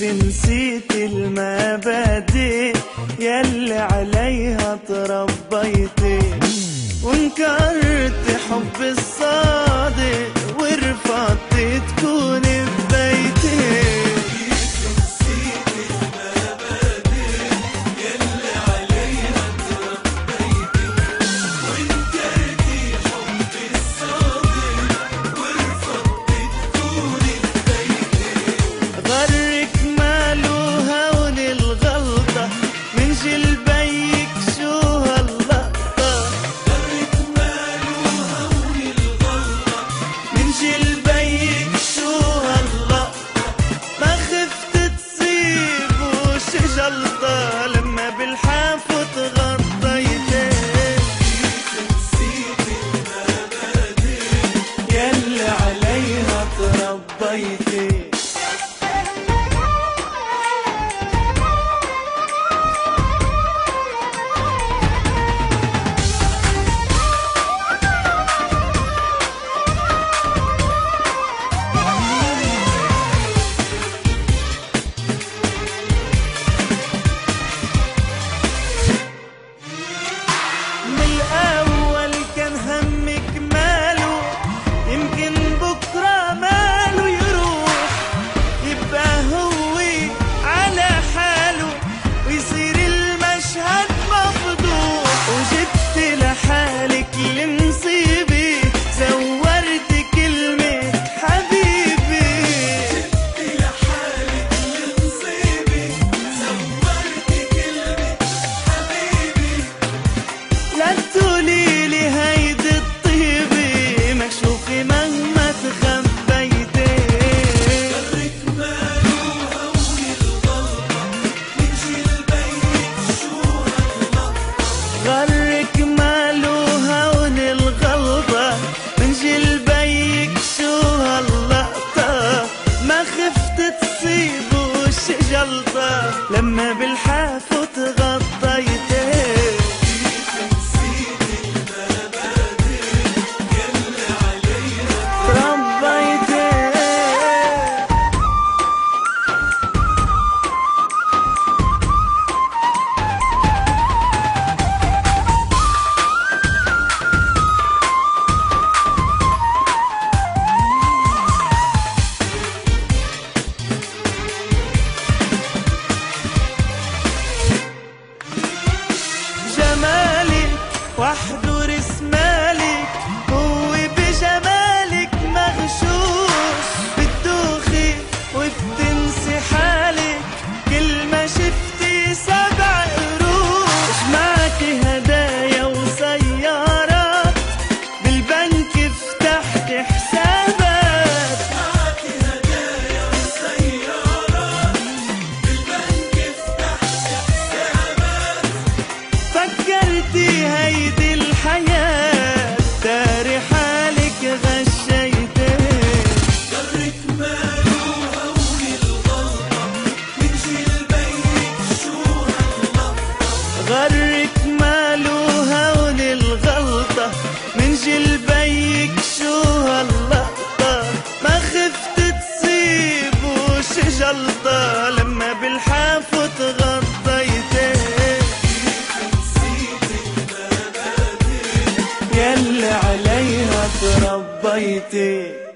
نسيت المبادئ يلي عليها تربيتي، وانكرت حب الصادق ورفضت تكون ببيتي. نسيت المبادئ يلي عليها تربيتي، وانكرت حب الصادق ورفضت تكون ببيتي. غرك ماله هون الغلطة من جلبيك شو هاللقطة. غرك ماله هون الغلطة من جلبيك شو هاللقطة. ما خفت تصيب وش جلطة لما بالحافة غطيتي. نسيت المبادئ يلي عليها تربيتي. غرك ماله هون الغلطة من جلبيك شو هاللقطة. ما خفت تصيب وش جلطة لما بالحافة غطيتي. نسيت المبادئ يلي عليها تربيتي. جمالك وحده رسمالك هو بجمالك مغشوش. بتدوخي وبتنسي حالك كل ما شفتي 7 قروش. معكي هدايا وسيارات بالبنك فتحت حسابات. معكي هدايا وسيارات بالبنك فتحت حسابات. فكرتي هيدي الحياة داري حالك غشيتي. غرك ماله هون الغلطة من جلبيك شو هاللقطة. غرك ماله هون الغلطة من جلبيك شو هاللقطة. ما خفت تصيب وش جلطة لما بالحافة غطيتي. يلي عليها تربيتي.